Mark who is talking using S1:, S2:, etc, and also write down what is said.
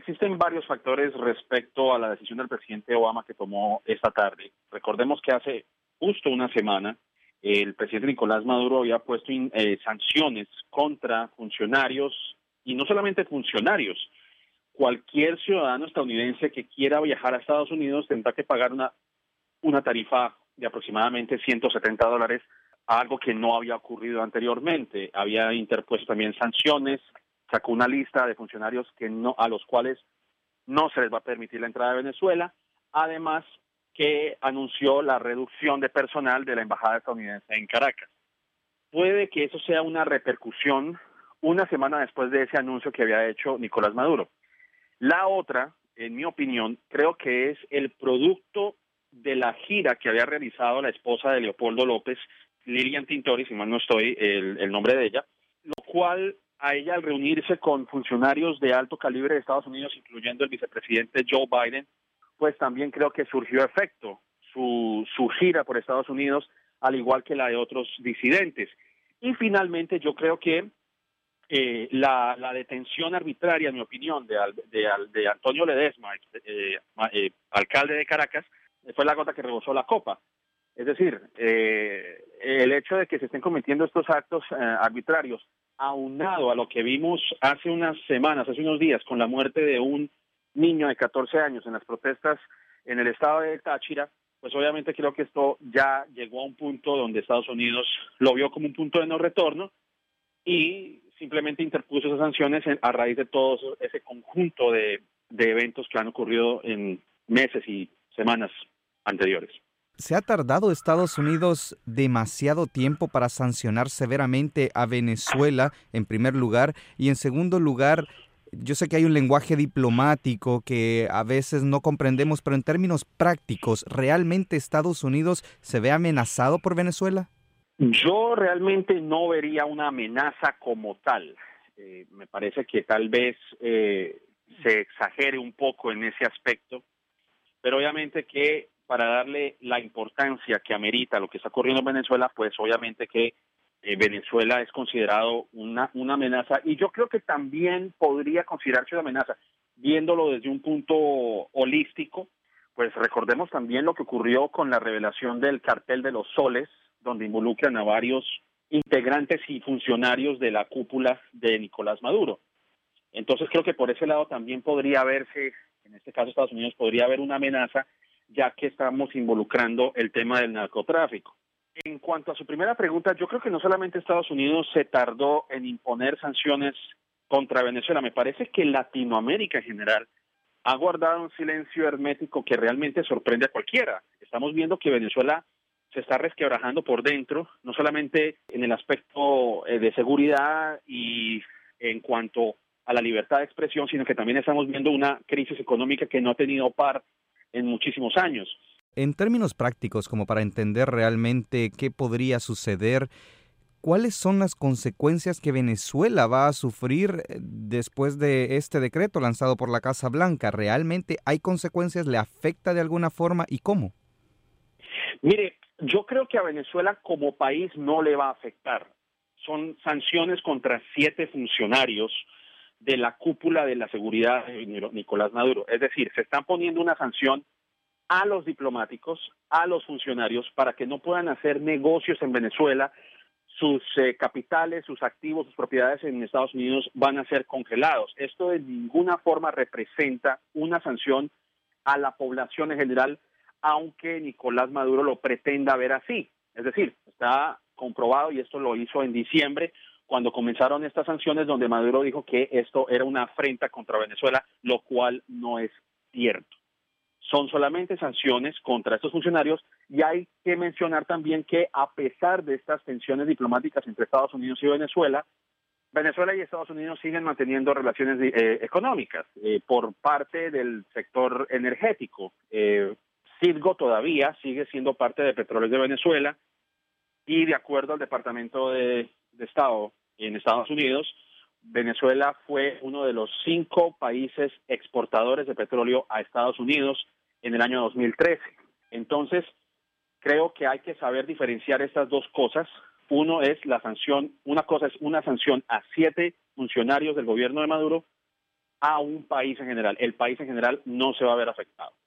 S1: existen varios factores respecto a la decisión del presidente Obama que tomó esta tarde. Recordemos que hace justo una semana el presidente Nicolás Maduro había puesto sanciones contra funcionarios, y no solamente funcionarios. Cualquier ciudadano estadounidense que quiera viajar a Estados Unidos tendrá que pagar una tarifa de aproximadamente $170, algo que no había ocurrido anteriormente. Había interpuesto también sanciones, sacó una lista de funcionarios a los cuales no se les va a permitir la entrada de Venezuela, además que anunció la reducción de personal de la embajada estadounidense en Caracas. Puede que eso sea una repercusión una semana después de ese anuncio que había hecho Nicolás Maduro. La otra, en mi opinión, creo que es el producto de la gira que había realizado la esposa de Leopoldo López, Lilian Tintori, si mal no estoy, el nombre de ella, lo cual a ella, al reunirse con funcionarios de alto calibre de Estados Unidos, incluyendo el vicepresidente Joe Biden, pues también creo que surgió efecto su gira por Estados Unidos, al igual que la de otros disidentes. Y finalmente yo creo que la detención arbitraria, en mi opinión, de Antonio Ledesma, alcalde de Caracas, fue la gota que rebosó la copa. Es decir, el hecho de que se estén cometiendo estos actos arbitrarios, aunado a lo que vimos hace unas semanas, hace unos días, con la muerte de un niño de 14 años en las protestas en el estado de Táchira, pues obviamente creo que esto ya llegó a un punto donde Estados Unidos lo vio como un punto de no retorno y simplemente interpuso esas sanciones a raíz de todo ese conjunto de eventos que han ocurrido en meses y semanas anteriores.
S2: ¿Se ha tardado Estados Unidos demasiado tiempo para sancionar severamente a Venezuela, en primer lugar? Y en segundo lugar, yo sé que hay un lenguaje diplomático que a veces no comprendemos, pero en términos prácticos, ¿realmente Estados Unidos se ve amenazado por Venezuela?
S1: Yo realmente no vería una amenaza como tal. Me parece que tal vez se exagere un poco en ese aspecto, pero obviamente que para darle la importancia que amerita lo que está ocurriendo en Venezuela, pues obviamente que Venezuela es considerado una amenaza, y yo creo que también podría considerarse una amenaza, viéndolo desde un punto holístico. Pues recordemos también lo que ocurrió con la revelación del cartel de los soles, donde involucran a varios integrantes y funcionarios de la cúpula de Nicolás Maduro. Entonces creo que por ese lado también podría verse, en este caso Estados Unidos, podría haber una amenaza, ya que estamos involucrando el tema del narcotráfico. En cuanto a su primera pregunta, yo creo que no solamente Estados Unidos se tardó en imponer sanciones contra Venezuela, me parece que Latinoamérica en general ha guardado un silencio hermético que realmente sorprende a cualquiera. Estamos viendo que Venezuela se está resquebrajando por dentro, no solamente en el aspecto de seguridad y en cuanto a la libertad de expresión, sino que también estamos viendo una crisis económica que no ha tenido par en muchísimos años.
S2: En términos prácticos, como para entender realmente qué podría suceder, ¿cuáles son las consecuencias que Venezuela va a sufrir después de este decreto lanzado por la Casa Blanca? ¿Realmente hay consecuencias? ¿Le afecta de alguna forma y cómo?
S1: Mire, yo creo que a Venezuela como país no le va a afectar. Son sanciones contra 7 funcionarios de la cúpula de la seguridad de Nicolás Maduro. Es decir, se están poniendo una sanción a los diplomáticos, a los funcionarios, para que no puedan hacer negocios en Venezuela. Sus capitales, sus activos, sus propiedades en Estados Unidos van a ser congelados. Esto de ninguna forma representa una sanción a la población en general, aunque Nicolás Maduro lo pretenda ver así. Es decir, está comprobado, y esto lo hizo en diciembre, cuando comenzaron estas sanciones, donde Maduro dijo que esto era una afrenta contra Venezuela, lo cual no es cierto. Son solamente sanciones contra estos funcionarios, y hay que mencionar también que a pesar de estas tensiones diplomáticas entre Estados Unidos y Venezuela, Venezuela y Estados Unidos siguen manteniendo relaciones económicas por parte del sector energético. Citgo todavía sigue siendo parte de Petróleos de Venezuela, y de acuerdo al Departamento de Estado en Estados Unidos, Venezuela fue uno de los 5 países exportadores de petróleo a Estados Unidos en el año 2013. Entonces, creo que hay que saber diferenciar estas dos cosas. Uno es la sanción, una cosa es una sanción a 7 funcionarios del gobierno de Maduro, a un país en general. El país en general no se va a ver afectado.